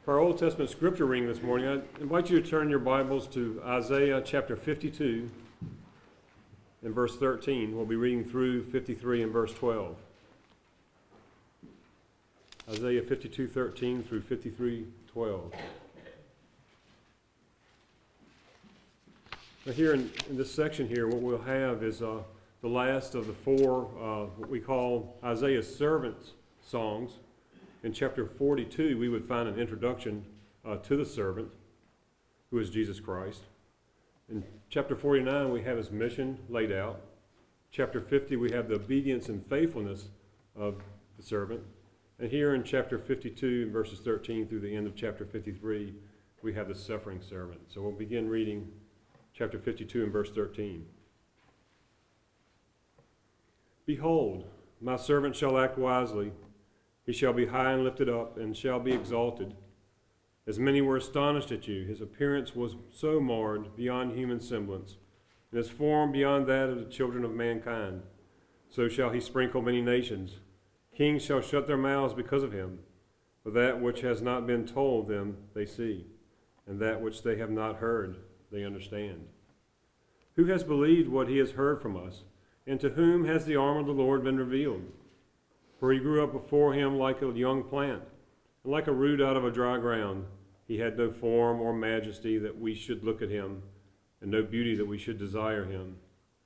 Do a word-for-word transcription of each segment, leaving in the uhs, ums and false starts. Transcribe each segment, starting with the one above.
For our Old Testament scripture reading this morning, I invite you to turn your Bibles to Isaiah chapter fifty-two and verse thirteen. We'll be reading through fifty-three and verse twelve. Isaiah fifty-two thirteen through fifty-three twelve. Now here in, in this section here, what we'll have is uh, the last of the four, uh, what we call Isaiah's servants' songs. In chapter forty-two, we would find an introduction uh, to the servant, who is Jesus Christ. In chapter forty-nine, we have his mission laid out. Chapter fifty, we have the obedience and faithfulness of the servant. And here in chapter fifty-two, verses thirteen through the end of chapter fifty-three, we have the suffering servant. So we'll begin reading chapter fifty-two and verse thirteen. Behold, my servant shall act wisely. He shall be high and lifted up, and shall be exalted. As many were astonished at you, his appearance was so marred beyond human semblance, and his form beyond that of the children of mankind. So shall he sprinkle many nations. Kings shall shut their mouths because of him, for that which has not been told them they see, and that which they have not heard they understand. Who has believed what he has heard from us, and to whom has the arm of the Lord been revealed? For he grew up before him like a young plant, and like a root out of a dry ground. He had no form or majesty that we should look at him, and no beauty that we should desire him.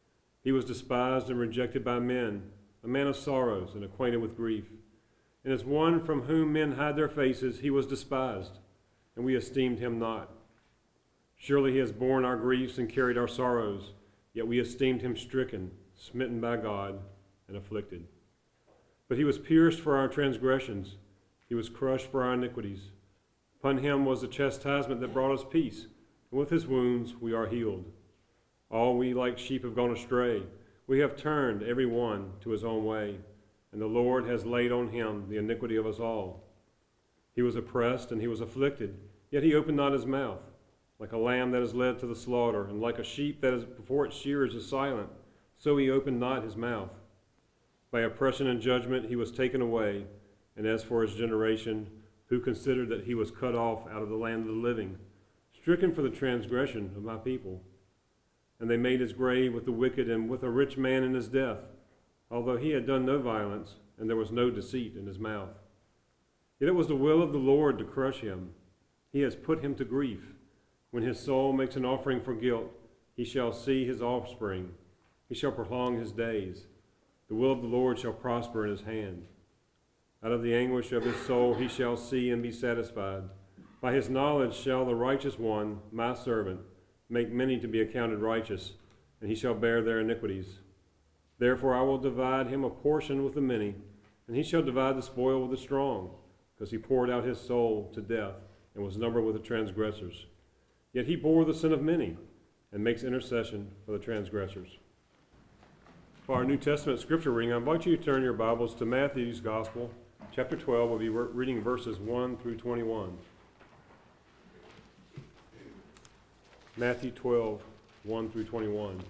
He was despised and rejected by men, a man of sorrows and acquainted with grief. And as one from whom men hide their faces, he was despised, and we esteemed him not. Surely he has borne our griefs and carried our sorrows, yet we esteemed him stricken, smitten by God, and afflicted. But he was pierced for our transgressions. He was crushed for our iniquities. Upon him was the chastisement that brought us peace, and with his wounds we are healed. All we like sheep have gone astray. We have turned every one to his own way, and the Lord has laid on him the iniquity of us all. He was oppressed and he was afflicted, yet he opened not his mouth. Like a lamb that is led to the slaughter, and like a sheep that is before its shearers is silent, so he opened not his mouth. By oppression and judgment he was taken away, and as for his generation, who considered that he was cut off out of the land of the living, stricken for the transgression of my people. And they made his grave with the wicked and with a rich man in his death, although he had done no violence, and there was no deceit in his mouth. Yet it was the will of the Lord to crush him. He has put him to grief. When his soul makes an offering for guilt, he shall see his offspring. He shall prolong his days. The will of the Lord shall prosper in his hand. Out of the anguish of his soul he shall see and be satisfied. By his knowledge shall the righteous one, my servant, make many to be accounted righteous, and he shall bear their iniquities. Therefore I will divide him a portion with the many, and he shall divide the spoil with the strong, because he poured out his soul to death and was numbered with the transgressors. Yet he bore the sin of many, and makes intercession for the transgressors. For our New Testament scripture reading, I invite you to turn your Bibles to Matthew's Gospel, chapter twelve. We'll be re- reading verses one through twenty-one. Matthew twelve, one through twenty-one.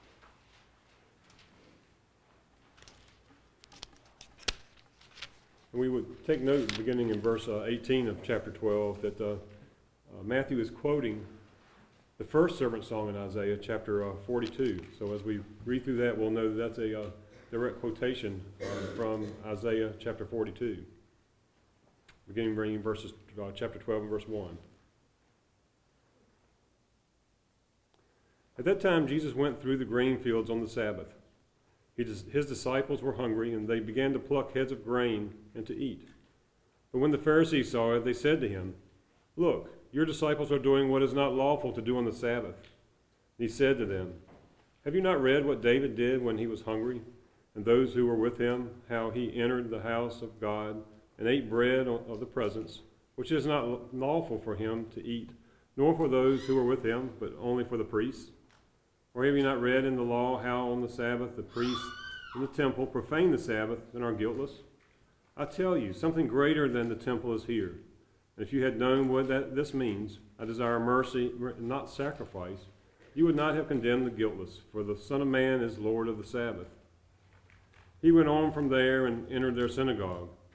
And we would take note, beginning in verse uh, eighteen of chapter twelve, that uh, uh, Matthew is quoting the first servant song in Isaiah, chapter uh, forty-two. So as we read through that, we'll know that that's a uh, direct quotation uh, from Isaiah chapter forty-two. Beginning reading verses, uh, chapter twelve and verse one. At that time Jesus went through the grain fields on the Sabbath. He, his disciples were hungry, and they began to pluck heads of grain and to eat. But when the Pharisees saw it, they said to him, "Look, your disciples are doing what is not lawful to do on the Sabbath." And he said to them, "Have you not read what David did when he was hungry, and those who were with him, how he entered the house of God and ate bread of the presence, which is not lawful for him to eat, nor for those who were with him, but only for the priests? Or have you not read in the law how on the Sabbath the priests in the temple profane the Sabbath and are guiltless? I tell you, something greater than the temple is here. And if you had known what that, this means, I desire mercy, not sacrifice, you would not have condemned the guiltless, for the Son of Man is Lord of the Sabbath." He went on from there and entered their synagogue.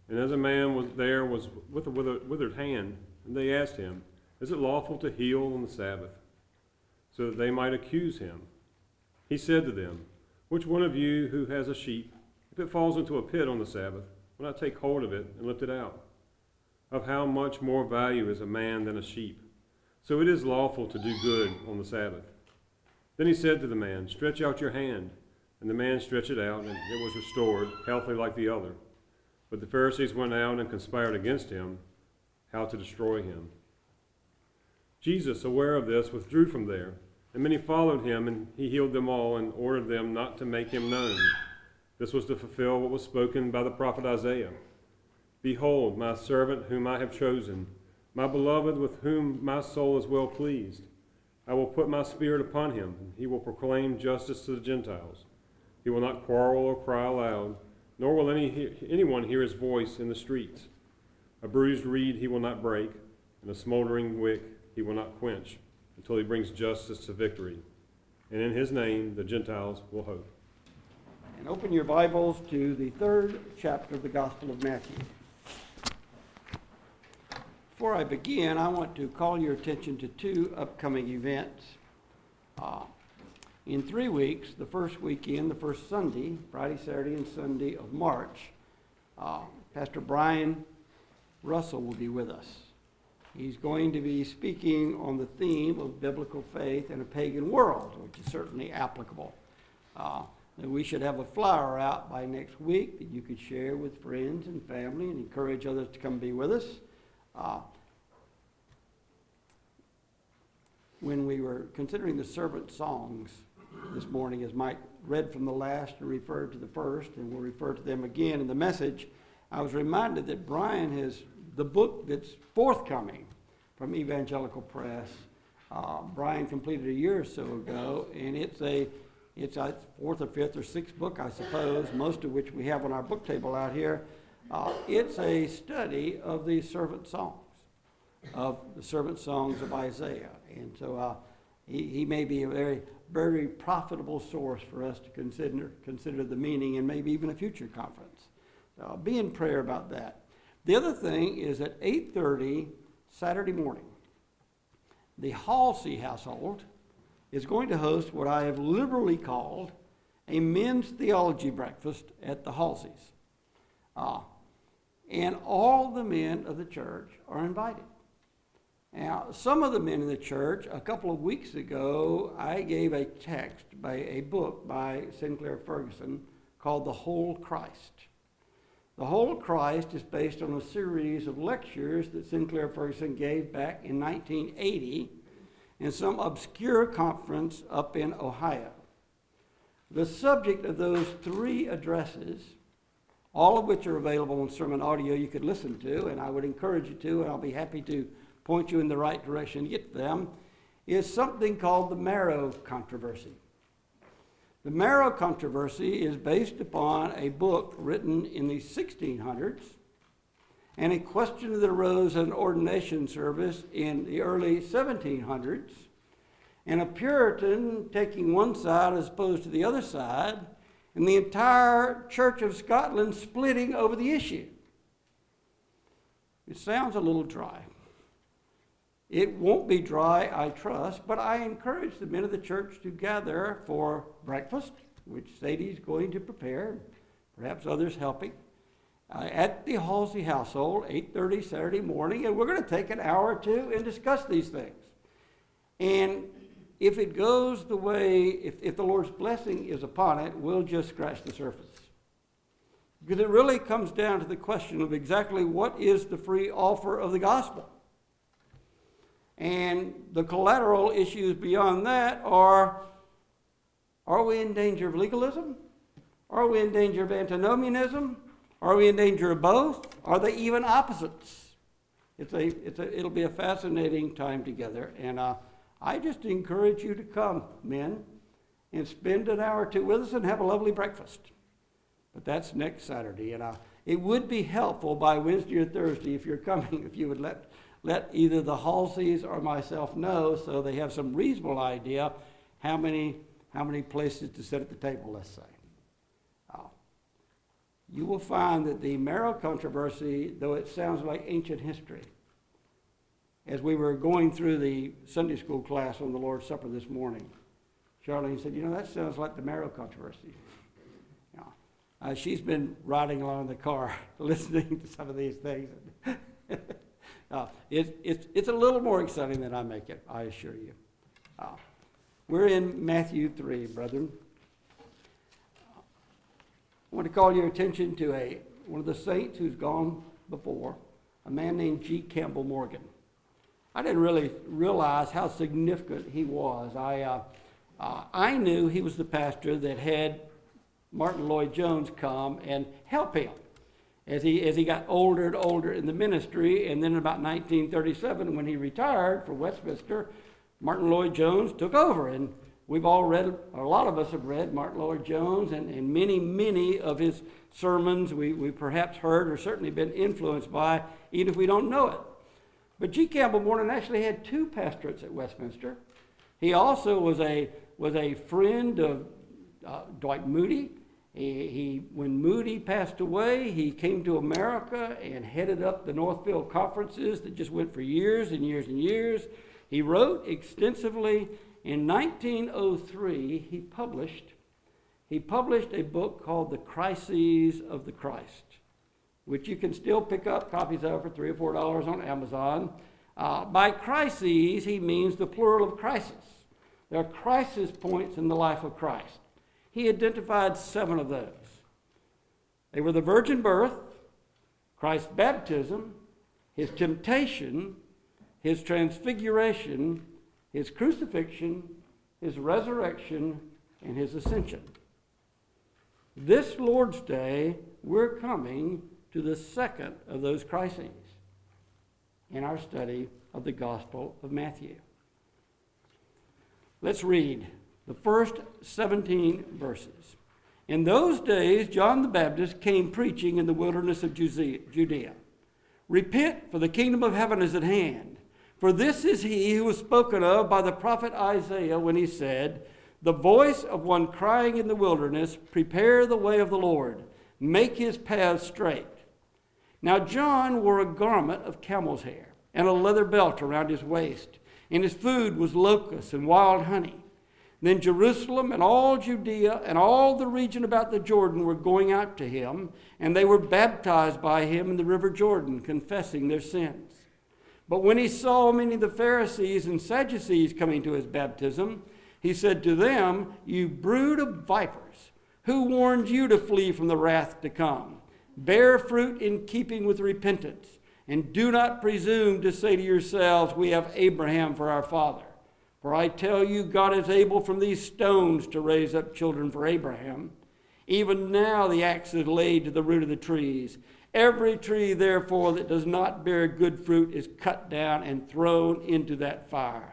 And as a man was there was with a withered, withered hand, and they asked him, "Is it lawful to heal on the Sabbath?" So that they might accuse him. He said to them, "Which one of you who has a sheep, if it falls into a pit on the Sabbath, will not take hold of it and lift it out? Of how much more value is a man than a sheep? So it is lawful to do good on the Sabbath." Then he said to the man, "Stretch out your hand." And the man stretched it out, and it was restored, healthy like the other. But the Pharisees went out and conspired against him, how to destroy him. Jesus, aware of this, withdrew from there, and many followed him, and he healed them all and ordered them not to make him known. This was to fulfill what was spoken by the prophet Isaiah. "Behold, my servant whom I have chosen, my beloved with whom my soul is well pleased. I will put my spirit upon him, and he will proclaim justice to the Gentiles. He will not quarrel or cry aloud, nor will any anyone hear his voice in the streets. A bruised reed he will not break, and a smoldering wick he will not quench, until he brings justice to victory. And in his name the Gentiles will hope." And open your Bibles to the third chapter of the Gospel of Matthew. Before I begin, I want to call your attention to two upcoming events. Uh, in three weeks, the first weekend, the first Sunday, Friday, Saturday, and Sunday of March, uh, Pastor Brian Russell will be with us. He's going to be speaking on the theme of biblical faith in a pagan world, which is certainly applicable. Uh, and we should have a flyer out by next week that you could share with friends and family and encourage others to come be with us. Uh, when we were considering the servant songs this morning, as Mike read from the last and referred to the first, and we'll refer to them again in the message, I was reminded that Brian has the book that's forthcoming from Evangelical Press. Uh, Brian completed a year or so ago, and it's a it's a fourth or fifth or sixth book, I suppose, most of which we have on our book table out here. Uh, it's a study of the servant songs, of the servant songs of Isaiah. And so uh, he, he may be a very, very profitable source for us to consider, consider the meaning and maybe even a future conference. Uh, be in prayer about that. The other thing is at eight thirty Saturday morning, the Halsey household is going to host what I have liberally called a men's theology breakfast at the Halseys. Uh, and all the men of the church are invited. Now, some of the men in the church, a couple of weeks ago, I gave a text by a book by Sinclair Ferguson called The Whole Christ. The Whole Christ is based on a series of lectures that Sinclair Ferguson gave back in nineteen eighty in some obscure conference up in Ohio. The subject of those three addresses, all of which are available on sermon audio you could listen to, and I would encourage you to, and I'll be happy to point you in the right direction to get to them, is something called the Marrow Controversy. The Marrow Controversy is based upon a book written in the sixteen hundreds and a question that arose at an ordination service in the early seventeen hundreds, and a Puritan taking one side as opposed to the other side, and the entire Church of Scotland splitting over the issue. It sounds a little dry. It won't be dry, I trust, but I encourage the men of the church to gather for breakfast, which Sadie's going to prepare, perhaps others helping, uh, at the Halsey household, eight thirty Saturday morning, and we're going to take an hour or two and discuss these things. And if it goes the way, if, if the Lord's blessing is upon it, we'll just scratch the surface. Because it really comes down to the question of exactly what is the free offer of the gospel. And the collateral issues beyond that are, are we in danger of legalism? Are we in danger of antinomianism? Are we in danger of both? Are they even opposites? It's a, it's a, it'll be a fascinating time together. And uh, I just encourage you to come, men, and spend an hour or two with us and have a lovely breakfast. But that's next Saturday. And uh, it would be helpful by Wednesday or Thursday if you're coming, if you would let let either the Halseys or myself know so they have some reasonable idea how many how many places to sit at the table, let's say. Uh, you will find that the marrow controversy, though it sounds like ancient history, as we were going through the Sunday school class on the Lord's Supper this morning, Charlene said, you know, that sounds like the marrow controversy. You know, uh, she's been riding along in the car listening to some of these things. uh, it, it's, it's a little more exciting than I make it, I assure you. Uh, we're in Matthew three, brethren. I want to call your attention to a one of the saints who's gone before, a man named G. Campbell Morgan. I didn't really realize how significant he was. I, uh, uh, I knew he was the pastor that had Martin Lloyd-Jones come and help him as he, as he got older and older in the ministry. And then in about nineteen thirty-seven, when he retired from Westminster, Martin Lloyd-Jones took over. And we've all read, or a lot of us have read Martin Lloyd-Jones, and, and many, many of his sermons we, we perhaps heard or certainly been influenced by, even if we don't know it. But G. Campbell Morgan actually had two pastorates at Westminster. He also was a was a friend of uh, Dwight Moody. He, he when Moody passed away, he came to America and headed up the Northfield conferences that just went for years and years and years. He wrote extensively. In nineteen oh three, he published he published a book called The Crises of the Christ, which you can still pick up copies of for three or four dollars on Amazon. Uh, by crises, he means the plural of crisis. There are crisis points in the life of Christ. He identified seven of those. They were the virgin birth, Christ's baptism, his temptation, his transfiguration, his crucifixion, his resurrection, and his ascension. This Lord's Day, we're coming to the second of those crises in our study of the Gospel of Matthew. Let's read the first seventeen verses. In those days, John the Baptist came preaching in the wilderness of Judea. Repent, for the kingdom of heaven is at hand. For this is he who was spoken of by the prophet Isaiah when he said, the voice of one crying in the wilderness, prepare the way of the Lord, make his paths straight. Now John wore a garment of camel's hair and a leather belt around his waist, and his food was locusts and wild honey. Then Jerusalem and all Judea and all the region about the Jordan were going out to him, and they were baptized by him in the river Jordan, confessing their sins. But when he saw many of the Pharisees and Sadducees coming to his baptism, he said to them, you brood of vipers, who warned you to flee from the wrath to come? Bear fruit in keeping with repentance, and do not presume to say to yourselves, we have Abraham for our father. For I tell you, God is able from these stones to raise up children for Abraham. Even now the axe is laid to the root of the trees. Every tree, therefore, that does not bear good fruit is cut down and thrown into that fire.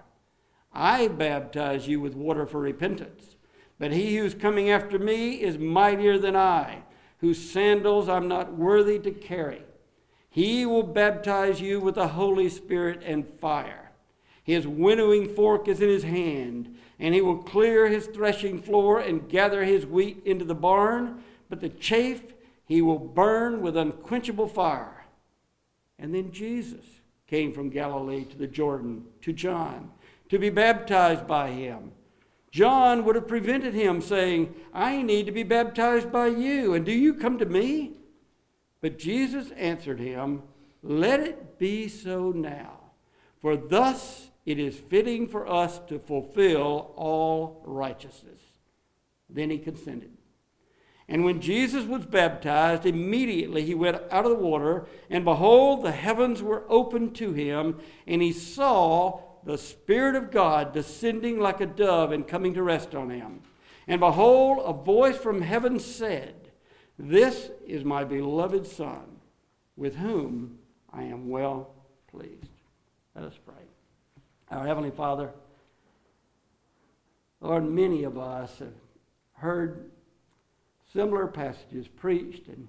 I baptize you with water for repentance, but he who is coming after me is mightier than I, whose sandals I'm not worthy to carry. He will baptize you with the Holy Spirit and fire. His winnowing fork is in his hand, and he will clear his threshing floor and gather his wheat into the barn, but the chaff he will burn with unquenchable fire. And then Jesus came from Galilee to the Jordan, to John, to be baptized by him. John would have prevented him, saying, I need to be baptized by you, and do you come to me? But Jesus answered him, let it be so now, for thus it is fitting for us to fulfill all righteousness. Then he consented. And when Jesus was baptized, immediately he went out of the water, and behold, the heavens were opened to him, and he saw the Spirit of God descending like a dove and coming to rest on him. And behold, a voice from heaven said, this is my beloved Son, with whom I am well pleased. Let us pray. Our Heavenly Father, Lord, many of us have heard similar passages preached and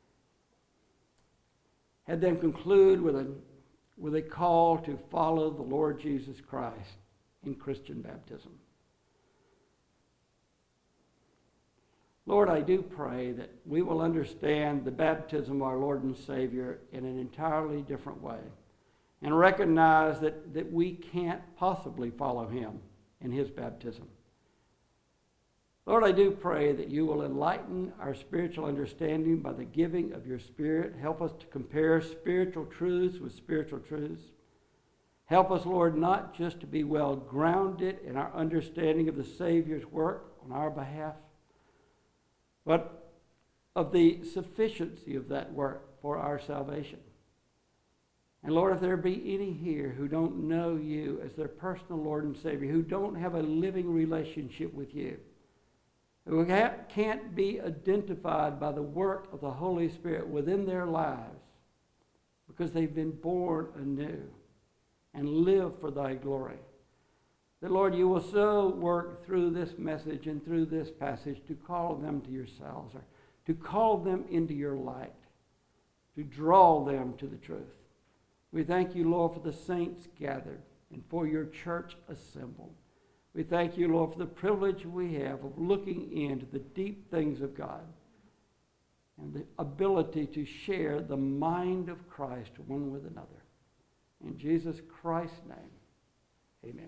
had them conclude with a with a call to follow the Lord Jesus Christ in Christian baptism. Lord, I do pray that we will understand the baptism of our Lord and Savior in an entirely different way and recognize that, that we can't possibly follow him in his baptism. Lord, I do pray that you will enlighten our spiritual understanding by the giving of your Spirit. Help us to compare spiritual truths with spiritual truths. Help us, Lord, not just to be well grounded in our understanding of the Savior's work on our behalf, but of the sufficiency of that work for our salvation. And Lord, if there be any here who don't know you as their personal Lord and Savior, who don't have a living relationship with you, who can't be identified by the work of the Holy Spirit within their lives because they've been born anew and live for thy glory, that, Lord, you will so work through this message and through this passage to call them to yourselves, or to call them into your light, to draw them to the truth. We thank you, Lord, for the saints gathered and for your church assembled. We thank you, Lord, for the privilege we have of looking into the deep things of God and the ability to share the mind of Christ one with another. In Jesus Christ's name, amen.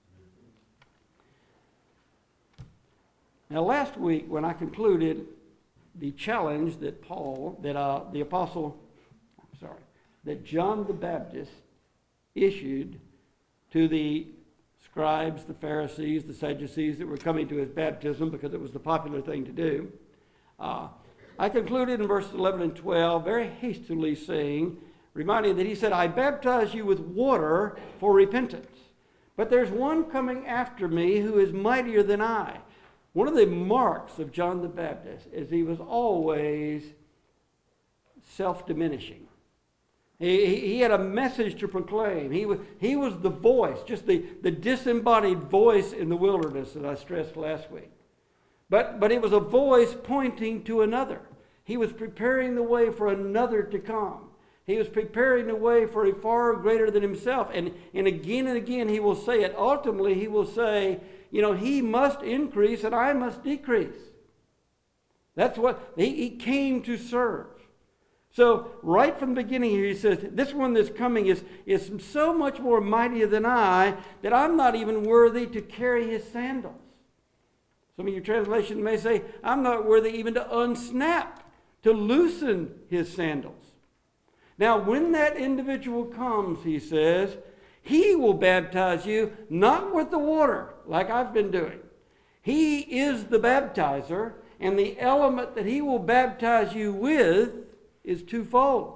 Now, last week when I concluded the challenge that Paul, that uh, the apostle, I'm sorry, that John the Baptist issued to the scribes, the Pharisees, the Sadducees that were coming to his baptism because it was the popular thing to do. Uh, I concluded in verses eleven and twelve, very hastily saying, reminding that he said, I baptize you with water for repentance. But there's one coming after me who is mightier than I. One of the marks of John the Baptist is he was always self-diminishing. He, he had a message to proclaim. He was, he was the voice, just the, the disembodied voice in the wilderness that I stressed last week. But, but it was a voice pointing to another. He was preparing the way for another to come. He was preparing the way for a far greater than himself. And, and again and again he will say it. Ultimately he will say, you know, he must increase and I must decrease. That's what, he, he came to serve. So right from the beginning here he says, this one that's coming is, is so much more mightier than I that I'm not even worthy to carry his sandals. Some of your translations may say, I'm not worthy even to unsnap, to loosen his sandals. Now when that individual comes, he says, he will baptize you not with the water like I've been doing. He is the baptizer, and the element that he will baptize you with is twofold.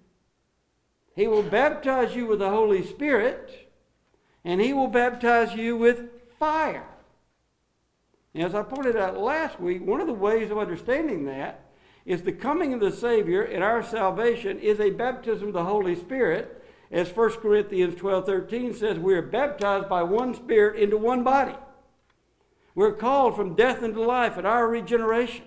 He will baptize you with the Holy Spirit, and he will baptize you with fire. And as I pointed out last week, one of the ways of understanding that is the coming of the Savior and our salvation is a baptism of the Holy Spirit. As First Corinthians twelve thirteen says, we are baptized by one Spirit into one body. We're called from death into life at our regeneration.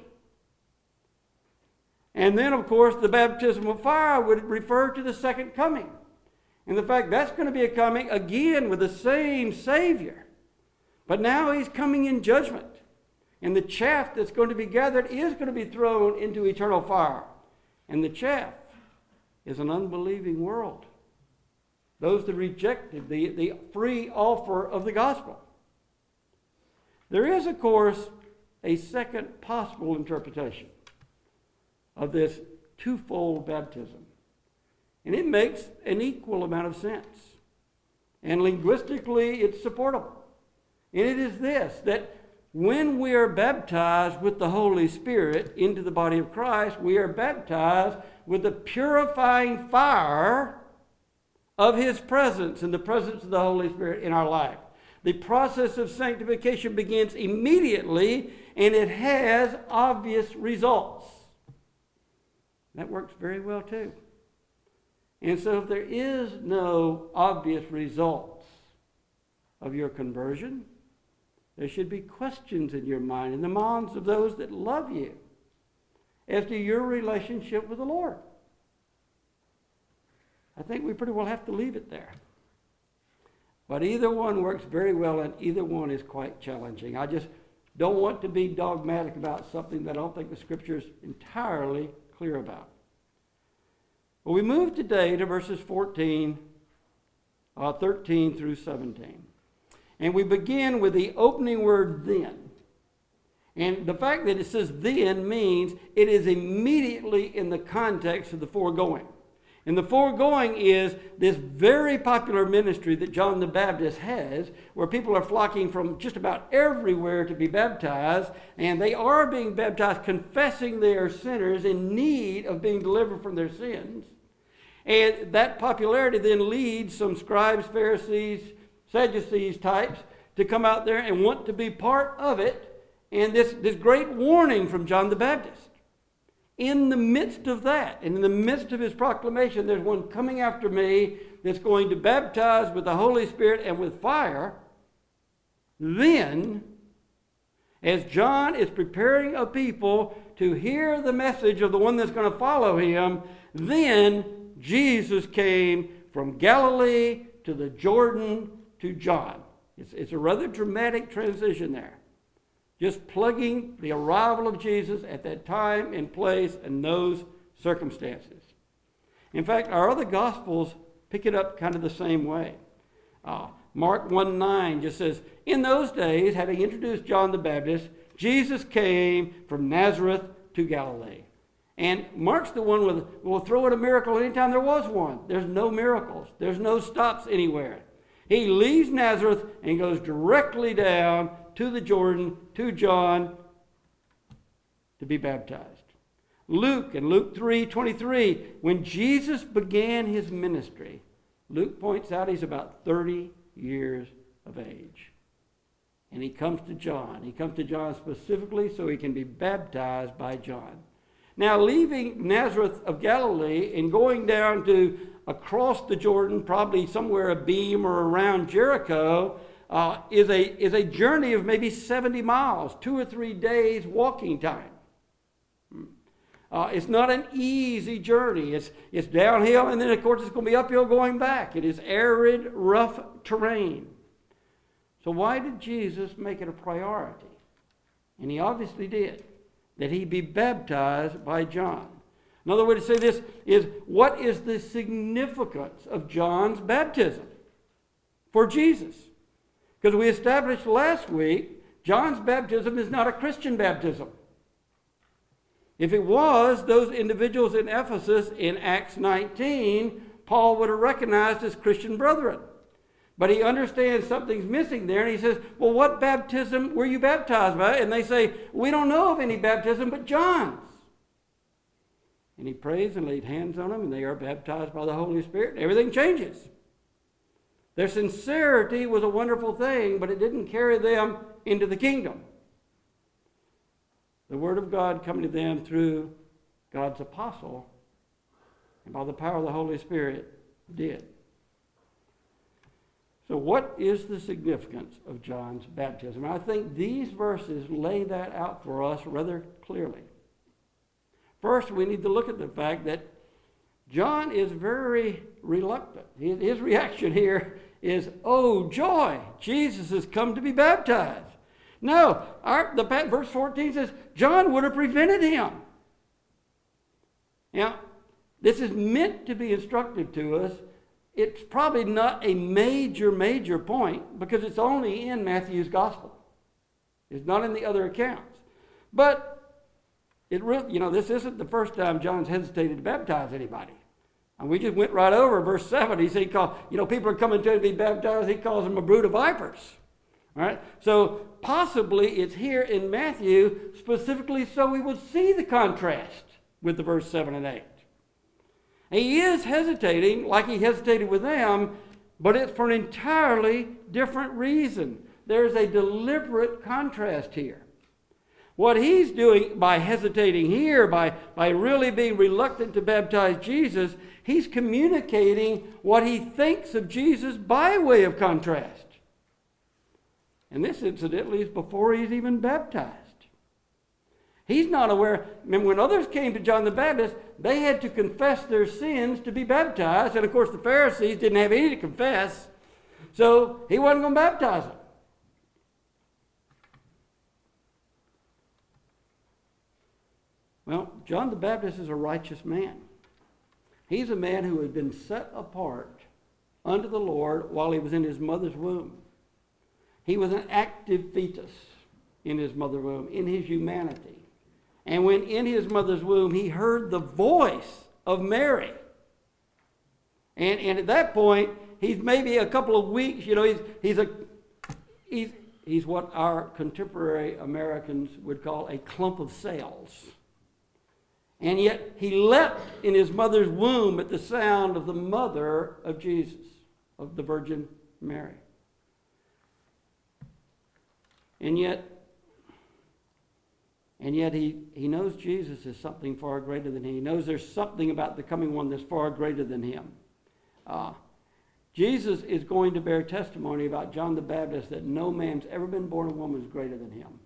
And then, of course, the baptism of fire would refer to the second coming. And the fact that's going to be a coming again with the same Savior. But now he's coming in judgment. And the chaff that's going to be gathered is going to be thrown into eternal fire. And the chaff is an unbelieving world. Those that rejected the, the free offer of the gospel. There is, of course, a second possible interpretation of this twofold baptism. And it makes an equal amount of sense. And linguistically, it's supportable. And it is this, that when we are baptized with the Holy Spirit into the body of Christ, we are baptized with the purifying fire of his presence and the presence of the Holy Spirit in our life. The process of sanctification begins immediately, and it has obvious results. That works very well too. And so if there is no obvious results of your conversion, there should be questions in your mind, in the minds of those that love you, as to your relationship with the Lord. I think we pretty well have to leave it there. But either one works very well, and either one is quite challenging. I just don't want to be dogmatic about something that I don't think the Scripture is entirely clear about. Well, we move today to verses fourteen, uh, thirteen through seventeen. And we begin with the opening word, then. And the fact that it says then means it is immediately in the context of the foregoing. And the foregoing is this very popular ministry that John the Baptist has, where people are flocking from just about everywhere to be baptized, and they are being baptized confessing they are sinners in need of being delivered from their sins. And that popularity then leads some scribes, Pharisees, Sadducees types to come out there and want to be part of it. And this, this great warning from John the Baptist. In the midst of that, and in the midst of his proclamation, there's one coming after me that's going to baptize with the Holy Spirit and with fire. Then, as John is preparing a people to hear the message of the one that's going to follow him, then Jesus came from Galilee to the Jordan to John. It's, it's a rather dramatic transition there. Just plugging the arrival of Jesus at that time and place and those circumstances. In fact, our other Gospels pick it up kind of the same way. Uh, Mark one nine just says, in those days, having introduced John the Baptist, Jesus came from Nazareth to Galilee. And Mark's the one with, will throw in a miracle anytime there was one. There's no miracles. There's no stops anywhere. He leaves Nazareth and goes directly down to the Jordan, to John, to be baptized. Luke, in Luke three twenty-three, when Jesus began his ministry, Luke points out he's about thirty years of age. And he comes to John. He comes to John specifically so he can be baptized by John. Now, leaving Nazareth of Galilee and going down to across the Jordan, probably somewhere abeam or around Jericho, Uh, is a is a journey of maybe seventy miles, two or three days walking time. Uh, it's not an easy journey. It's it's downhill, and then of course it's going to be uphill going back. It is arid, rough terrain. So why did Jesus make it a priority? And he obviously did, that he be baptized by John. Another way to say this is, what is the significance of John's baptism for Jesus? Because we established last week, John's baptism is not a Christian baptism. If it was, those individuals in Ephesus in Acts nineteen, Paul would have recognized as Christian brethren. But he understands something's missing there, and he says, well, what baptism were you baptized by? And they say, we don't know of any baptism but John's. And he prays and laid hands on them, and they are baptized by the Holy Spirit, and everything changes. Their sincerity was a wonderful thing, but it didn't carry them into the kingdom. The Word of God coming to them through God's apostle, and by the power of the Holy Spirit, did. So what is the significance of John's baptism? I think these verses lay that out for us rather clearly. First, we need to look at the fact that John is very reluctant. His, his reaction here is, oh, joy, Jesus has come to be baptized. No, our, the verse fourteen says, John would have prevented him. Now, this is meant to be instructive to us. It's probably not a major, major point because it's only in Matthew's gospel. It's not in the other accounts. But it really, you know, this isn't the first time John's hesitated to baptize anybody. And we just went right over verse seven. He said, he called, you know, people are coming to him to be baptized. He calls them a brood of vipers. All right? So possibly it's here in Matthew specifically so we would see the contrast with the verse seven and eight. He is hesitating like he hesitated with them, but it's for an entirely different reason. There's a deliberate contrast here. What he's doing by hesitating here, by, by really being reluctant to baptize Jesus, he's communicating what he thinks of Jesus by way of contrast. And this, incidentally, is before he's even baptized. He's not aware. I mean, when others came to John the Baptist, they had to confess their sins to be baptized. And, of course, the Pharisees didn't have any to confess. So he wasn't going to baptize them. Well, John the Baptist is a righteous man. He's a man who had been set apart unto the Lord while he was in his mother's womb. He was an active fetus in his mother's womb, in his humanity. And when in his mother's womb, he heard the voice of Mary. And, and at that point, he's maybe a couple of weeks, you know, he's, he's, a, he's, he's what our contemporary Americans would call a clump of cells. And yet he leapt in his mother's womb at the sound of the mother of Jesus, of the Virgin Mary. And yet, and yet he, he knows Jesus is something far greater than him. He knows there's something about the coming one that's far greater than him. Uh, Jesus is going to bear testimony about John the Baptist that no man's ever been born of woman is greater than him.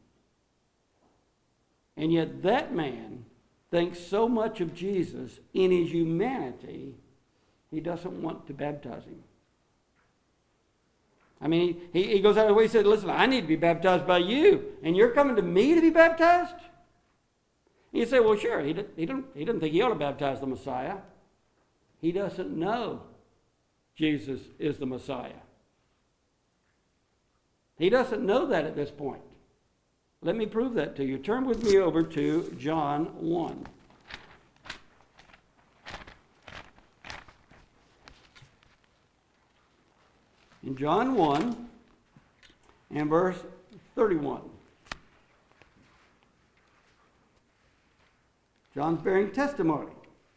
And yet that man thinks so much of Jesus in his humanity, he doesn't want to baptize him. I mean, he, he goes out of the way, he said, listen, I need to be baptized by you, and you're coming to me to be baptized? And you say, well, sure, he, did, he, didn't, he didn't think he ought to baptize the Messiah. He doesn't know Jesus is the Messiah. He doesn't know that at this point. Let me prove that to you. Turn with me over to John one. In John one and verse thirty-one. John's bearing testimony.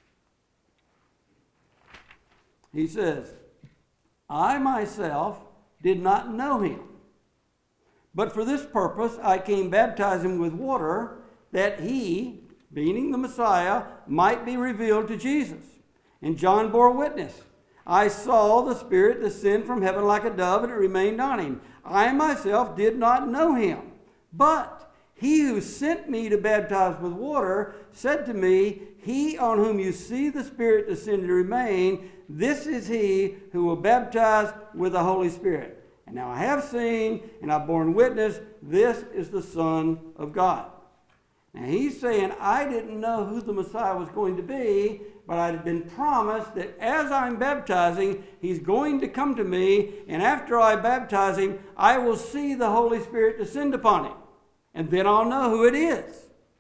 He says, I myself did not know him, but for this purpose I came baptizing with water, that he, meaning the Messiah, might be revealed to Jesus. And John bore witness. I saw the Spirit descend from heaven like a dove, and it remained on him. I myself did not know him, but he who sent me to baptize with water said to me, he on whom you see the Spirit descend and remain, this is he who will baptize with the Holy Spirit. And now I have seen, and I've borne witness, this is the Son of God. Now he's saying, I didn't know who the Messiah was going to be, but I had been promised that as I'm baptizing, he's going to come to me, and after I baptize him, I will see the Holy Spirit descend upon him. And then I'll know who it is.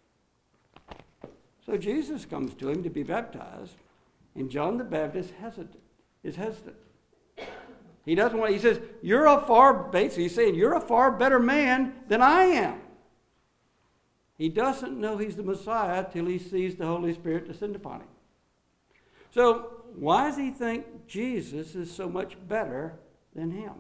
So Jesus comes to him to be baptized, and John the Baptist hesitant, is hesitant. He doesn't want, he says, you're a far, basically he's saying, you're a far better man than I am. He doesn't know he's the Messiah till he sees the Holy Spirit descend upon him. So why does he think Jesus is so much better than him?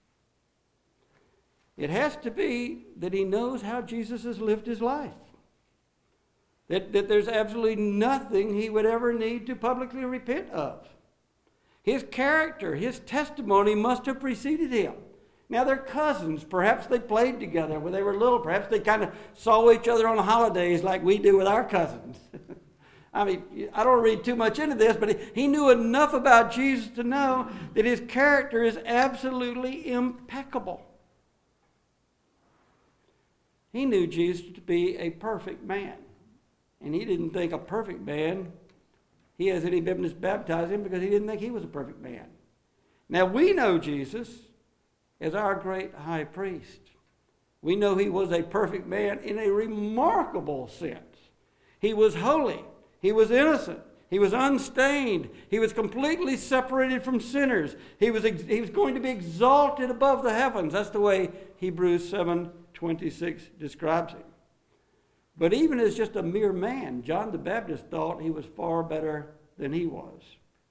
It has to be that he knows how Jesus has lived his life. That, that there's absolutely nothing he would ever need to publicly repent of. His character, his testimony must have preceded him. Now, they're cousins. Perhaps they played together when they were little. Perhaps they kind of saw each other on holidays like we do with our cousins. I mean, I don't read too much into this, but he, he knew enough about Jesus to know that his character is absolutely impeccable. He knew Jesus to be a perfect man. And he didn't think a perfect man, he has any business baptizing him because he didn't think he was a perfect man. Now, we know Jesus as our great high priest. We know he was a perfect man in a remarkable sense. He was holy. He was innocent. He was unstained. He was completely separated from sinners. He was, ex- he was going to be exalted above the heavens. That's the way Hebrews seven twenty-six describes him. But even as just a mere man, John the Baptist thought he was far better than he was.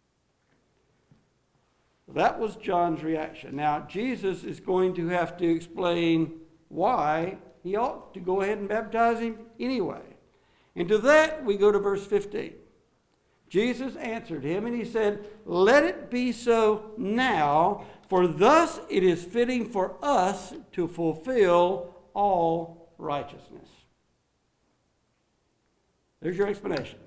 That was John's reaction. Now, Jesus is going to have to explain why he ought to go ahead and baptize him anyway. And to that, we go to verse fifteen. Jesus answered him, and he said, let it be so now, for thus it is fitting for us to fulfill all righteousness. There's your explanation.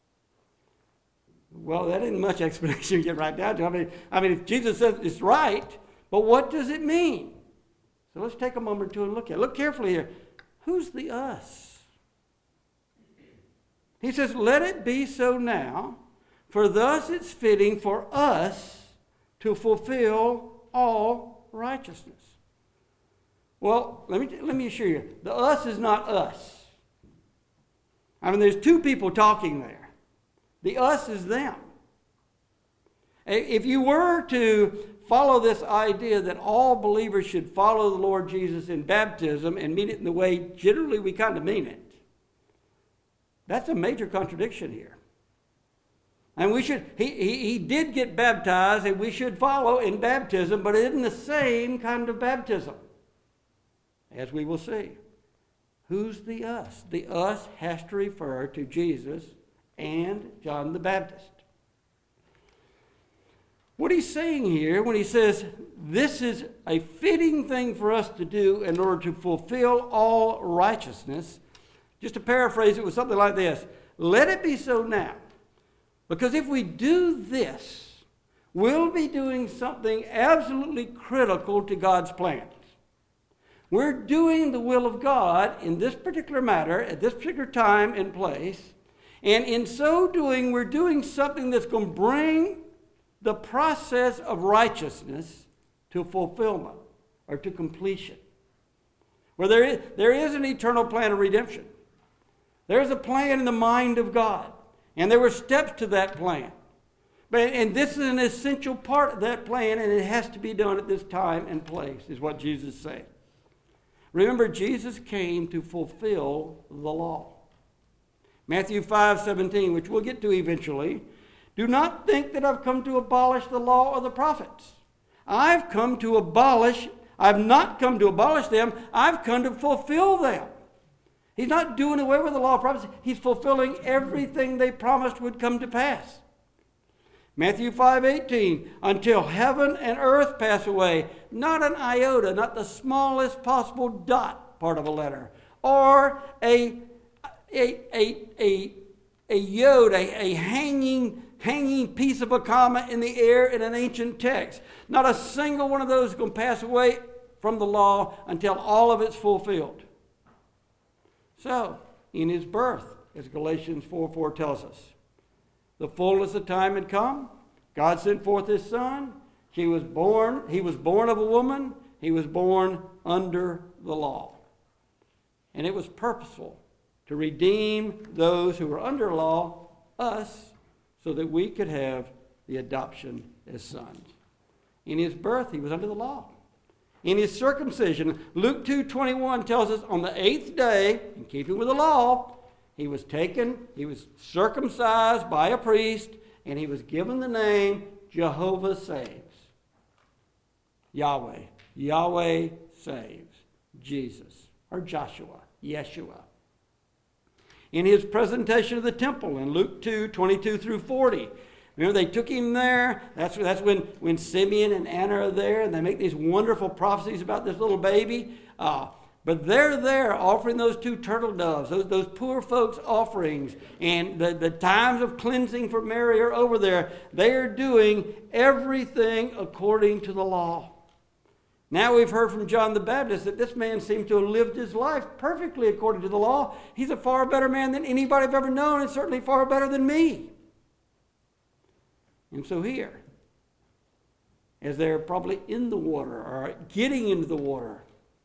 Well, that isn't much explanation you get right down to. I mean, I mean, if Jesus says it's right, but what does it mean? So let's take a moment or two and look at it. Look carefully here. Who's the us? He says, let it be so now, for thus it's fitting for us to fulfill all righteousness. Well, let me, let me assure you, the us is not us. I mean, there's two people talking there. The us is them. If you were to follow this idea that all believers should follow the Lord Jesus in baptism and mean it in the way generally we kind of mean it, that's a major contradiction here. And we should, he, he, he did get baptized, and we should follow in baptism, but it isn't the same kind of baptism, as we will see. Who's the us? The us has to refer to Jesus and John the Baptist. What he's saying here when he says this is a fitting thing for us to do in order to fulfill all righteousness, just to paraphrase it with something like this: let it be so now. Because if we do this, we'll be doing something absolutely critical to God's plans. We're doing the will of God in this particular matter, at this particular time and place, and in so doing, we're doing something that's going to bring the process of righteousness to fulfillment or to completion. Where there is, there is an eternal plan of redemption. There's a plan in the mind of God, and there were steps to that plan. But, and this is an essential part of that plan, and it has to be done at this time and place, is what Jesus said. Remember, Jesus came to fulfill the law. Matthew five seventeen, which we'll get to eventually. Do not think that I've come to abolish the law or the prophets. I've come to abolish, I've not come to abolish them, I've come to fulfill them. He's not doing away with the law of prophets. He's fulfilling everything they promised would come to pass. Matthew five eighteen, until heaven and earth pass away, not an iota, not the smallest possible dot part of a letter, or a, a, a, a, a yod, a, a hanging, hanging piece of a comma in the air in an ancient text. Not a single one of those is going to pass away from the law until all of it's fulfilled. So, in his birth, as Galatians four four tells us, the fullness of time had come. God sent forth his son. He was born, he was born of a woman. He was born under the law. And it was purposeful to redeem those who were under law, us, so that we could have the adoption as sons. In his birth, he was under the law. In his circumcision, Luke two twenty-one tells us on the eighth day, in keeping with the law, he was taken, he was circumcised by a priest, and he was given the name Jehovah Saves. Yahweh. Yahweh saves. Jesus. Or Joshua. Yeshua. In his presentation of the temple in Luke two twenty-two through forty, remember they took him there. That's, that's when, when Simeon and Anna are there, and they make these wonderful prophecies about this little baby. Uh, But they're there offering those two turtle doves, those, those poor folks' offerings, and the, the times of cleansing for Mary are over there. They are doing everything according to the law. Now we've heard from John the Baptist that this man seems to have lived his life perfectly according to the law. He's a far better man than anybody I've ever known, and certainly far better than me. And so here, as they're probably in the water or getting into the water,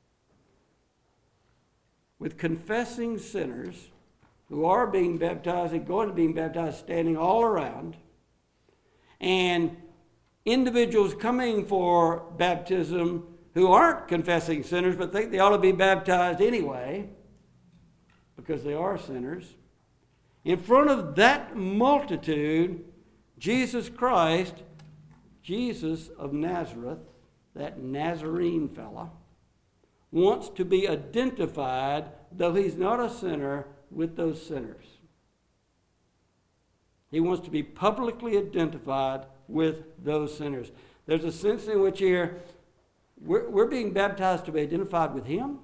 with confessing sinners who are being baptized and going to be baptized standing all around, and individuals coming for baptism who aren't confessing sinners but think they ought to be baptized anyway because they are sinners. In front of that multitude, Jesus Christ, Jesus of Nazareth, that Nazarene fella, wants to be identified, though he's not a sinner, with those sinners. He wants to be publicly identified with those sinners. There's a sense in which here we're, we're being baptized to be identified with him.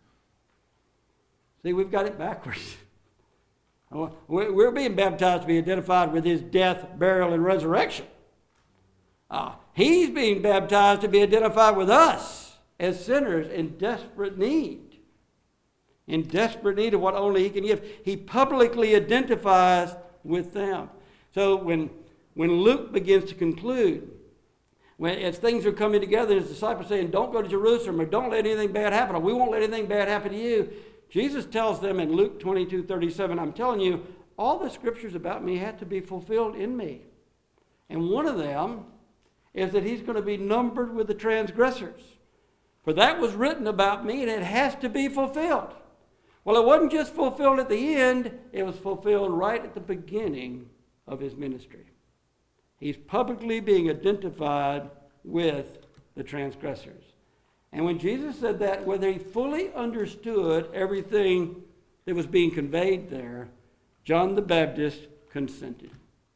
See, we've got it backwards. We're being baptized to be identified with his death, burial, and resurrection. Uh, he's being baptized to be identified with us as sinners in desperate need. in desperate need of what only he can give. He publicly identifies with them. So when, when Luke begins to conclude, when, as things are coming together, his disciples saying, don't go to Jerusalem, or don't let anything bad happen, or we won't let anything bad happen to you, Jesus tells them in Luke twenty-two thirty-seven, I'm telling you, all the scriptures about me have to be fulfilled in me. And one of them is that he's going to be numbered with the transgressors. For that was written about me, and it has to be fulfilled. Well, it wasn't just fulfilled at the end, it was fulfilled right at the beginning of his ministry. He's publicly being identified with the transgressors. And when Jesus said that, whether he fully understood everything that was being conveyed there, John the Baptist consented.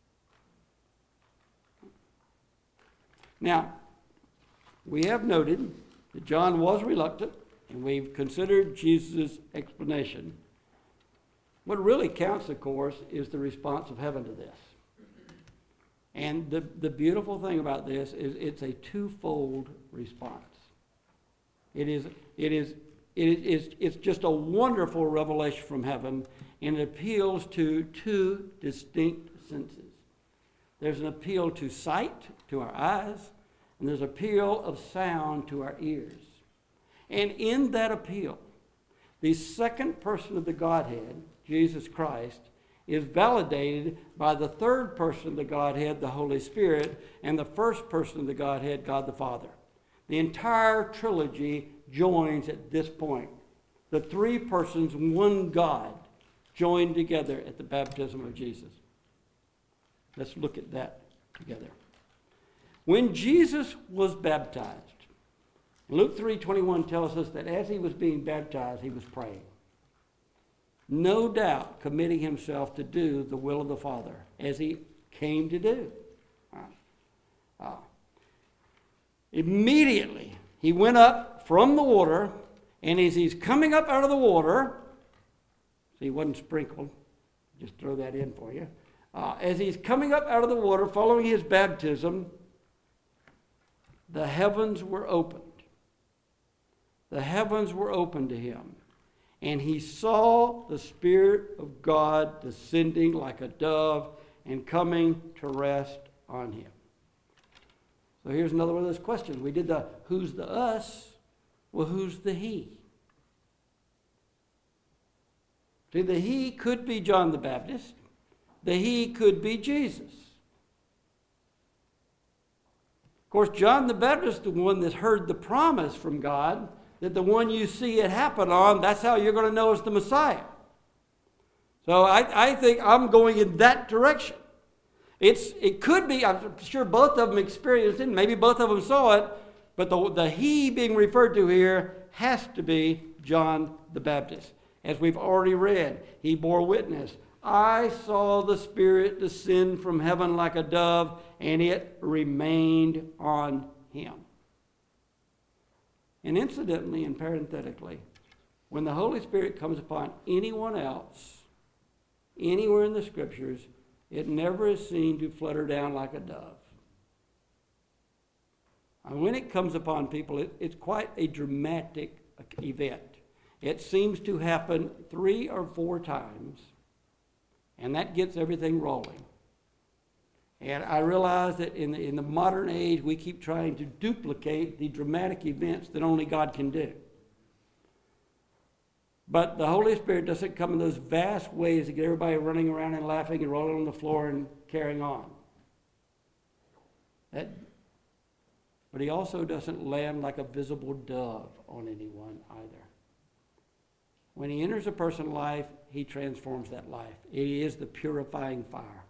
Now, we have noted that John was reluctant, and we've considered Jesus' explanation. What really counts, of course, is the response of heaven to this. And the, the beautiful thing about this is it's a twofold response. It is, it is, it is, it's just a wonderful revelation from heaven, and it appeals to two distinct senses. There's an appeal to sight, to our eyes, and there's an appeal of sound to our ears. And in that appeal, the second person of the Godhead, Jesus Christ, is validated by the third person of the Godhead, the Holy Spirit, and the first person of the Godhead, God the Father. The entire trilogy joins at this point. The three persons, one God, joined together at the baptism of Jesus. Let's look at that together. When Jesus was baptized, Luke three twenty-one tells us that as he was being baptized, he was praying. No doubt committing himself to do the will of the Father, as he came to do. Uh, immediately, he went up from the water, and as he's coming up out of the water, see, he wasn't sprinkled, just throw that in for you. Uh, as he's coming up out of the water, following his baptism, the heavens were opened. The heavens were opened to him, and he saw the Spirit of God descending like a dove and coming to rest on him. So here's another one of those questions. We did the who's the us? Well, who's the he? See, the he could be John the Baptist. The he could be Jesus. Of course, John the Baptist, the one that heard the promise from God, that the one you see it happen on, that's how you're going to know it's the Messiah. So I, I think I'm going in that direction. It's It could be, I'm sure both of them experienced it, maybe both of them saw it, but the, the he being referred to here has to be John the Baptist. As we've already read, he bore witness. I saw the Spirit descend from heaven like a dove, and it remained on him. And incidentally and parenthetically, when the Holy Spirit comes upon anyone else, anywhere in the Scriptures, it never is seen to flutter down like a dove. And when it comes upon people, it, it's quite a dramatic event. It seems to happen three or four times, and that gets everything rolling. And I realize that in the, in the modern age, we keep trying to duplicate the dramatic events that only God can do. But the Holy Spirit doesn't come in those vast ways to get everybody running around and laughing and rolling on the floor and carrying on. That, but he also doesn't land like a visible dove on anyone either. When he enters a person's life, he transforms that life. He is the purifying fire.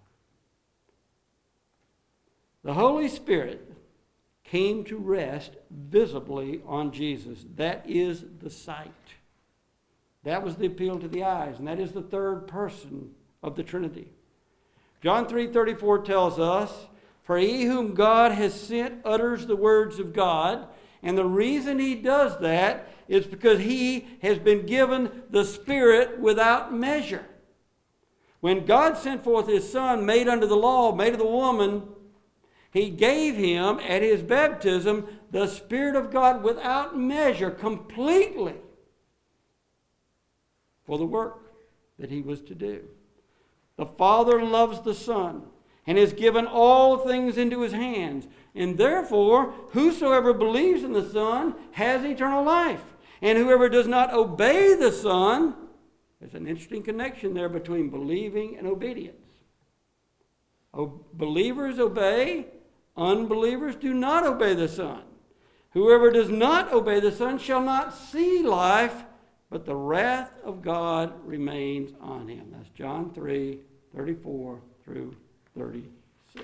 The Holy Spirit came to rest visibly on Jesus. That is the sight. That was the appeal to the eyes, and that is the third person of the Trinity. John three thirty-four tells us, "For he whom God has sent utters the words of God," and the reason he does that is because he has been given the Spirit without measure. When God sent forth his Son, made under the law, made of the woman, he gave him at his baptism the Spirit of God without measure, completely. for the work that he was to do. The Father loves the Son and has given all things into his hands. And therefore, whosoever believes in the Son has eternal life. And whoever does not obey the Son, there's an interesting connection there between believing and obedience. O- believers obey, unbelievers do not obey the Son. Whoever does not obey the Son shall not see life, but the wrath of God remains on him. That's John three, thirty-four through thirty-six.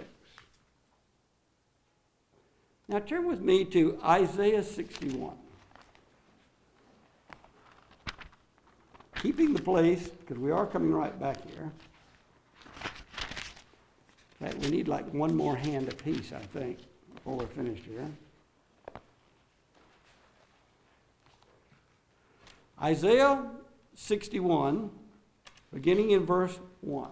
Now turn with me to Isaiah sixty-one. Keeping the place, because we are coming right back here. In fact, we need like one more hand apiece, I think, before we're finished here. Isaiah sixty-one, beginning in verse one.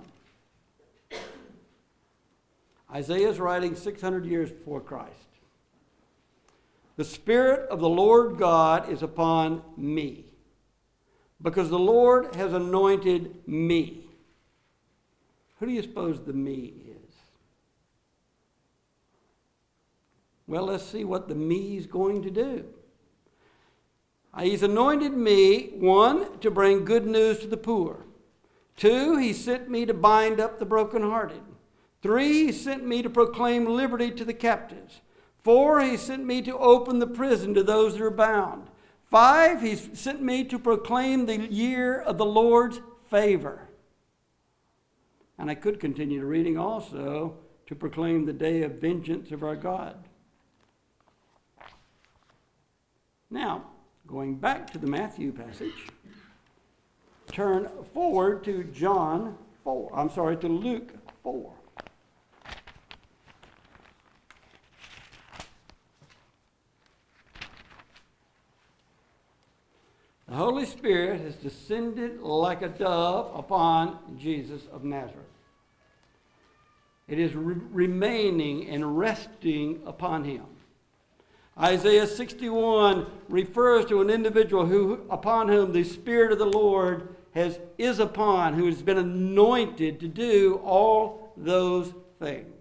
Isaiah is writing six hundred years before Christ. The Spirit of the Lord God is upon me, because the Lord has anointed me. Who do you suppose the me is? Well, let's see what the me is going to do. He's anointed me, one, to bring good news to the poor. Two, he sent me to bind up the brokenhearted. Three, he sent me to proclaim liberty to the captives. Four, he sent me to open the prison to those that are bound. Five, he sent me to proclaim the year of the Lord's favor. And I could continue reading also to proclaim the day of vengeance of our God. Now, going back to the Matthew passage, turn forward to John four. I'm sorry, to Luke four. The Holy Spirit has descended like a dove upon Jesus of Nazareth. It is re- remaining and resting upon him. Isaiah sixty-one refers to an individual who, upon whom the Spirit of the Lord has, is upon, who has been anointed to do all those things.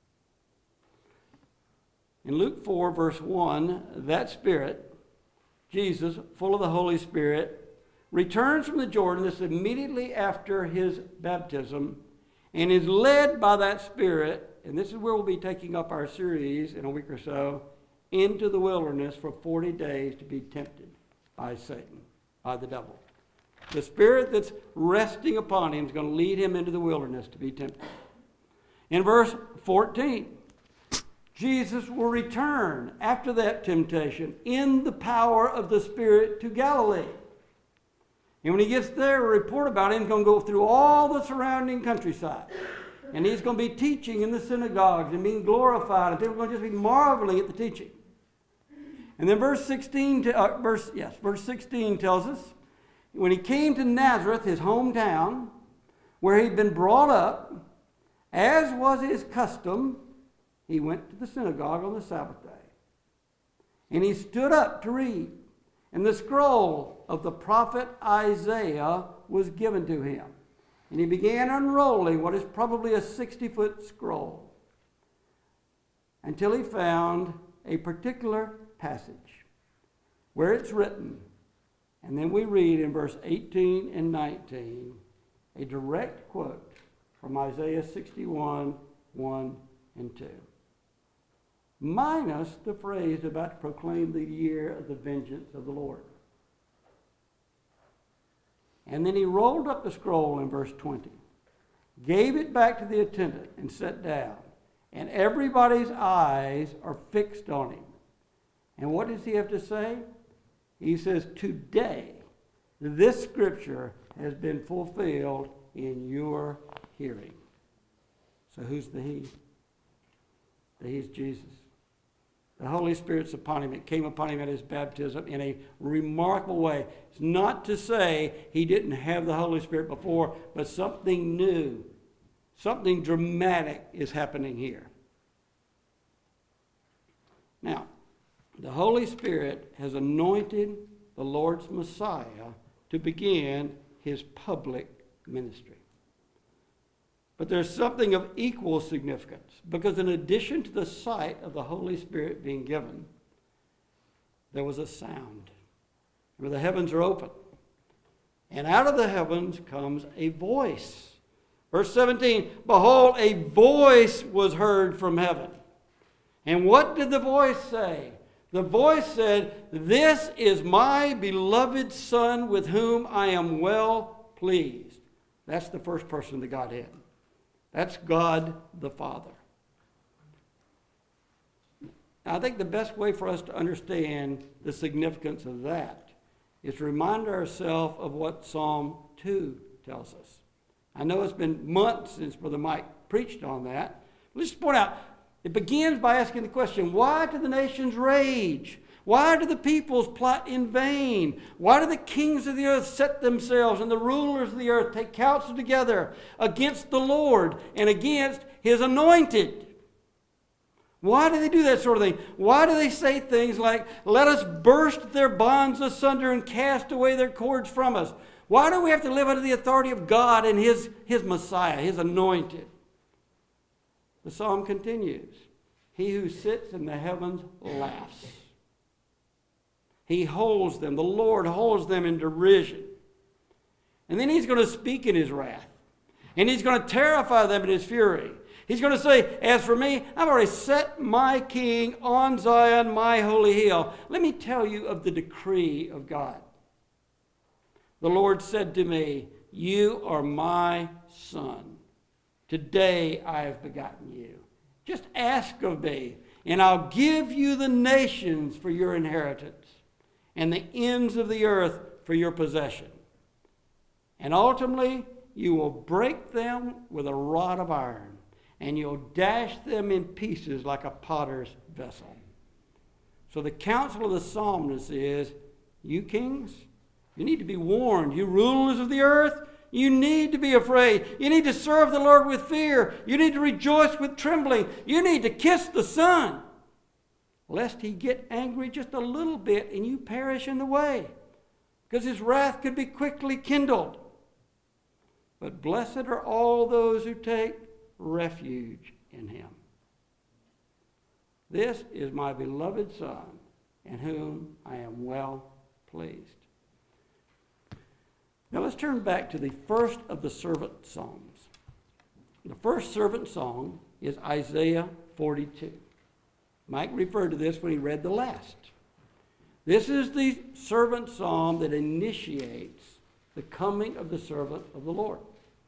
In Luke four, verse one, that Spirit, Jesus, full of the Holy Spirit, returns from the Jordan, this immediately after his baptism, and is led by that Spirit, and this is where we'll be taking up our series in a week or so, into the wilderness for forty days to be tempted by Satan, by the devil. The Spirit that's resting upon him is going to lead him into the wilderness to be tempted. In verse fourteen, Jesus will return after that temptation in the power of the Spirit to Galilee. And when he gets there, a report about him is going to go through all the surrounding countryside. And he's going to be teaching in the synagogues and being glorified. And people are going to just be marveling at the teaching. And then verse sixteen, uh, verse yes, verse sixteen tells us, when he came to Nazareth, his hometown, where he'd been brought up, as was his custom, he went to the synagogue on the Sabbath day. And he stood up to read. And the scroll of the prophet Isaiah was given to him. And he began unrolling what is probably a sixty-foot scroll until he found a particular passage where it's written. And then we read in verse eighteen and nineteen a direct quote from Isaiah sixty-one, one and two. Minus the phrase about to proclaim the year of the vengeance of the Lord. And then he rolled up the scroll in verse twenty, gave it back to the attendant, and sat down. And everybody's eyes are fixed on him. And what does he have to say? He says, today, this scripture has been fulfilled in your hearing. So who's the he? The he's Jesus. The Holy Spirit's upon him. It came upon him at his baptism in a remarkable way. It's not to say he didn't have the Holy Spirit before, but something new, something dramatic is happening here. Now, the Holy Spirit has anointed the Lord's Messiah to begin his public ministry. But there's something of equal significance, because in addition to the sight of the Holy Spirit being given, there was a sound where the heavens are open. And out of the heavens comes a voice. Verse seventeen, behold, a voice was heard from heaven. And what did the voice say? The voice said, this is my beloved Son with whom I am well pleased. That's the first person of the Godhead. That's God the Father. Now, I think the best way for us to understand the significance of that is to remind ourselves of what Psalm two tells us. I know it's been months since Brother Mike preached on that. Let's just point out, it begins by asking the question, why do the nations rage? Why do the peoples plot in vain? Why do the kings of the earth set themselves and the rulers of the earth take counsel together against the Lord and against his anointed? Why do they do that sort of thing? Why do they say things like, let us burst their bonds asunder and cast away their cords from us? Why do we have to live under the authority of God and his, his Messiah, his anointed? The psalm continues. He who sits in the heavens laughs. He holds them. The Lord holds them in derision. And then he's going to speak in his wrath. And he's going to terrify them in his fury. He's going to say, as for me, I've already set my king on Zion, my holy hill. Let me tell you of the decree of God. The Lord said to me, you are my son. Today I have begotten you. Just ask of me, and I'll give you the nations for your inheritance, and the ends of the earth for your possession. And ultimately, you will break them with a rod of iron, and you'll dash them in pieces like a potter's vessel. So the counsel of the psalmist is, you kings, you need to be warned. You rulers of the earth, you need to be afraid. You need to serve the Lord with fear. You need to rejoice with trembling. You need to kiss the Son, lest he get angry just a little bit and you perish in the way, because his wrath could be quickly kindled. But blessed are all those who take refuge in him. This is my beloved Son, in whom I am well pleased. Now let's turn back to the first of the servant songs. The first servant song is Isaiah forty-two. Mike referred to this when he read the last. This is the servant psalm that initiates the coming of the servant of the Lord.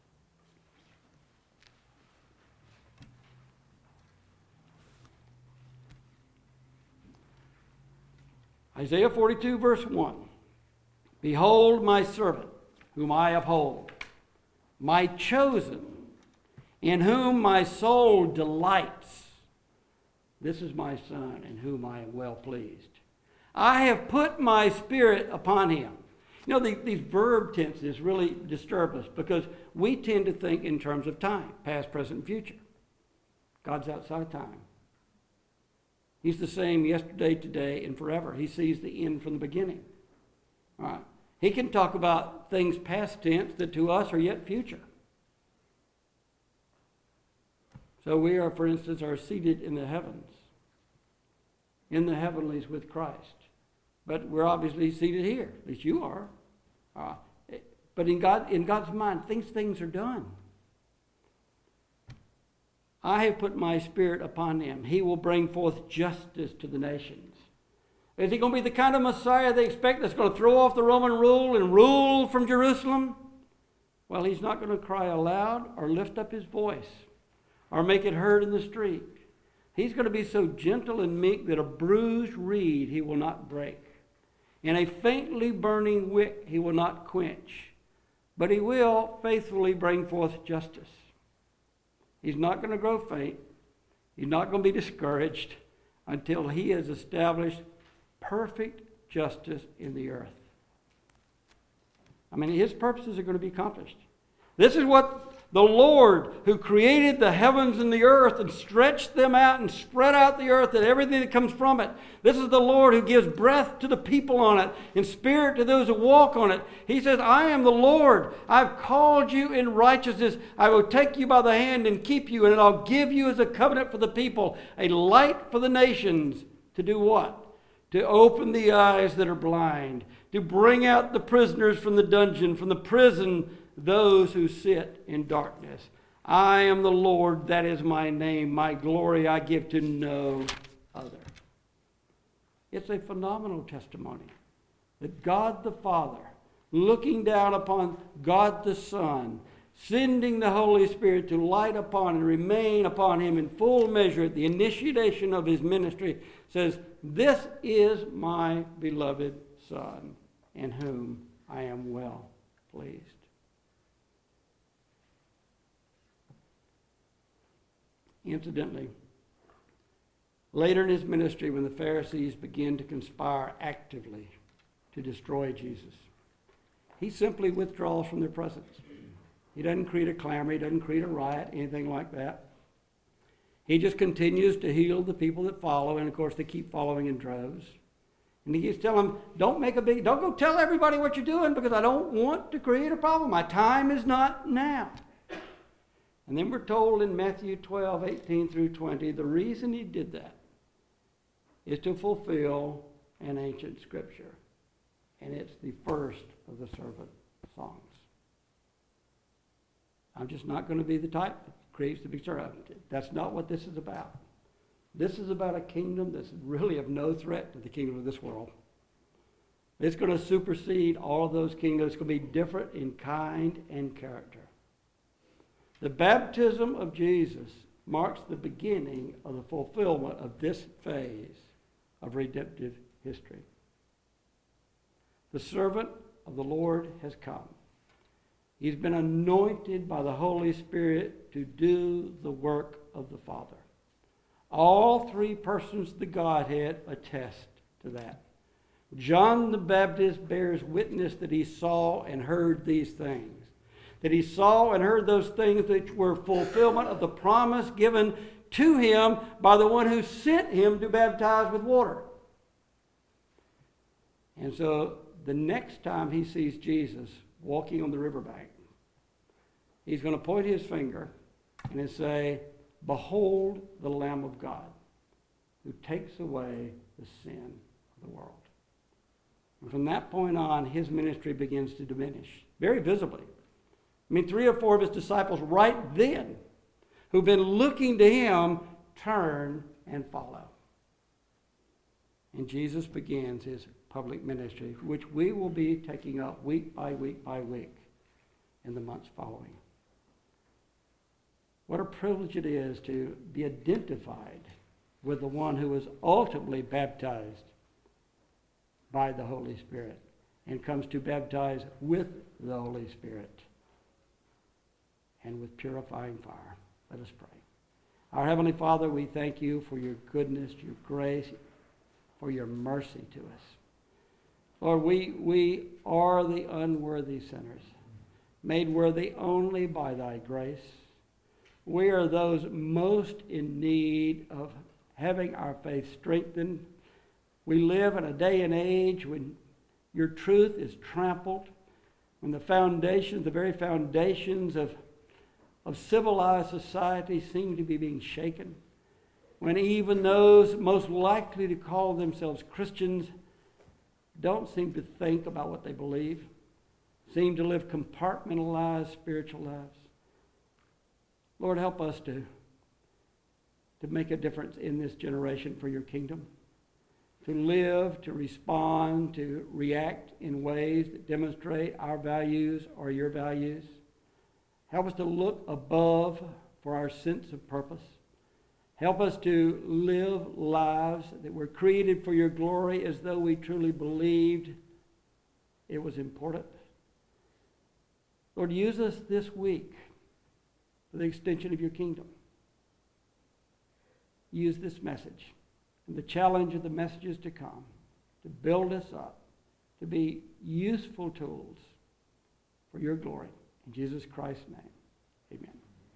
Isaiah forty-two, verse one. Behold my servant, whom I uphold, my chosen, in whom my soul delights. This is my Son, in whom I am well pleased. I have put my spirit upon him. You know, the, these verb tenses really disturb us because we tend to think in terms of time, past, present, and future. God's outside of time. He's the same yesterday, today, and forever. He sees the end from the beginning. All right. He can talk about things past tense that to us are yet future. So we are, for instance, are seated in the heavens, in the heavenlies with Christ. But we're obviously seated here. At least you are. Uh, but in God, in God's mind, things things are done. I have put my spirit upon him. He will bring forth justice to the nations. Is he going to be the kind of Messiah they expect that's going to throw off the Roman rule and rule from Jerusalem? Well, he's not going to cry aloud or lift up his voice or make it heard in the street. He's going to be so gentle and meek that a bruised reed he will not break, and a faintly burning wick he will not quench, but he will faithfully bring forth justice. He's not going to grow faint. He's not going to be discouraged until he has established perfect justice in the earth. I mean, his purposes are going to be accomplished. This is what The Lord who created the heavens and the earth and stretched them out and spread out the earth and everything that comes from it. This is the Lord who gives breath to the people on it and spirit to those who walk on it. He says, I am the Lord. I've called you in righteousness. I will take you by the hand and keep you, and I'll give you as a covenant for the people, a light for the nations. To do what? To open the eyes that are blind, to bring out the prisoners from the dungeon, from the prison, those who sit in darkness. I am the Lord, that is my name. My glory I give to no other. It's a phenomenal testimony that God the Father, looking down upon God the Son, sending the Holy Spirit to light upon and remain upon him in full measure at the initiation of his ministry, says, this is my beloved Son, in whom I am well pleased. Incidentally, later in his ministry, when the Pharisees begin to conspire actively to destroy Jesus, he simply withdraws from their presence. He doesn't create a clamor, he doesn't create a riot, anything like that. He just continues to heal the people that follow, and of course they keep following in droves. And he keeps telling them, don't make a big, don't go tell everybody what you're doing because I don't want to create a problem. My time is not now. And then we're told in Matthew twelve, eighteen through twenty, the reason he did that is to fulfill an ancient scripture. And it's the first of the servant songs. I'm just not going to be the type that creates the big servant. That's not what this is about. This is about a kingdom that's really of no threat to the kingdom of this world. It's going to supersede all of those kingdoms. It's going to be different in kind and character. The baptism of Jesus marks the beginning of the fulfillment of this phase of redemptive history. The servant of the Lord has come. He's been anointed by the Holy Spirit to do the work of the Father. All three persons of the Godhead attest to that. John the Baptist bears witness that he saw and heard these things. That he saw and heard those things that were fulfillment of the promise given to him by the one who sent him to baptize with water. And so the next time he sees Jesus walking on the riverbank, he's going to point his finger and say, behold the Lamb of God who takes away the sin of the world. And from that point on, his ministry begins to diminish very visibly. I mean, three or four of his disciples right then, who've been looking to him, turn and follow. And Jesus begins his public ministry, which we will be taking up week by week by week in the months following. What a privilege it is to be identified with the one who was ultimately baptized by the Holy Spirit and comes to baptize with the Holy Spirit and with purifying fire. Let us pray. Our Heavenly Father, we thank you for your goodness, your grace, for your mercy to us. Lord, we, we are the unworthy sinners, made worthy only by thy grace. We are those most in need of having our faith strengthened. We live in a day and age when your truth is trampled, when the foundations, the very foundations of, of civilized society seem to be being shaken, when even those most likely to call themselves Christians don't seem to think about what they believe, seem to live compartmentalized spiritual lives. Lord, help us to, to make a difference in this generation for your kingdom, to live, to respond, to react in ways that demonstrate our values or your values. Help us to look above for our sense of purpose. Help us to live lives that were created for your glory as though we truly believed it was important. Lord, use us this week for the extension of your kingdom. Use this message and the challenge of the messages to come to build us up, to be useful tools for your glory. In Jesus Christ's name.